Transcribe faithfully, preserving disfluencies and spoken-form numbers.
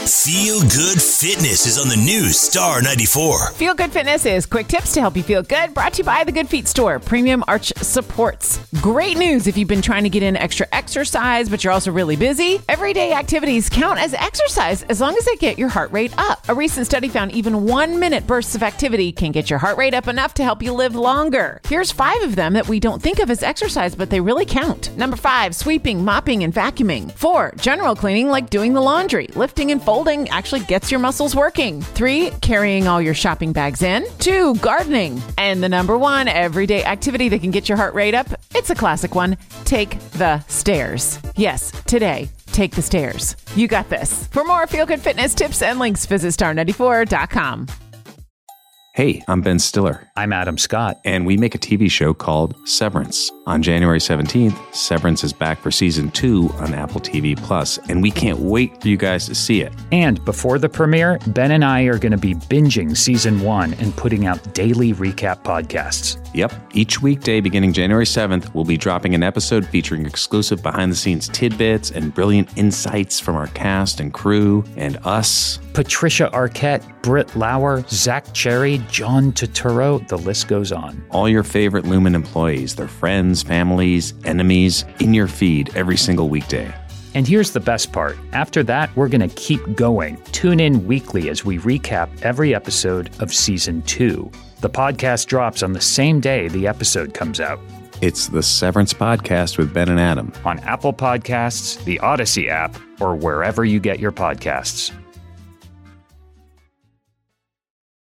Feel Good Fitness is on the new Star ninety-four. Feel Good Fitness is quick tips to help you feel good, brought to you by the Good Feet Store, Premium Arch Supports. Great news if you've been trying to get in extra exercise, but you're also really busy. Everyday activities count as exercise as long as they get your heart rate up. A recent study found even one-minute bursts of activity can get your heart rate up enough to help you live longer. Here's five of them that we don't think of as exercise, but they really count. Number five, sweeping, mopping, and vacuuming. Four, general cleaning like doing the laundry. Lifting and folding actually gets your muscles working. Three, carrying all your shopping bags in. Two, gardening. And the number one everyday activity that can get your heart rate up, it's a classic one, take the stairs. Yes, today, take the stairs. You got this. For more Feel Good Fitness tips and links, visit star ninety-four dot com. Hey, I'm Ben Stiller. I'm Adam Scott. And we make a T V show called Severance. On January seventeenth, Severance is back for season two on Apple T V Plus, and we can't wait for you guys to see it. And before the premiere, Ben and I are going to be binging season one and putting out daily recap podcasts. Yep. Each weekday beginning January seventh, we'll be dropping an episode featuring exclusive behind-the-scenes tidbits and brilliant insights from our cast and crew and us. Patricia Arquette, Britt Lauer, Zach Cherry, John Turturro, the list goes on. All your favorite Lumen employees, their friends, families, enemies, in your feed every single weekday. And here's the best part. After that, we're going to keep going. Tune in weekly as we recap every episode of season two. The podcast drops on the same day the episode comes out. It's the Severance Podcast with Ben and Adam. On Apple Podcasts, the Odyssey app, or wherever you get your podcasts.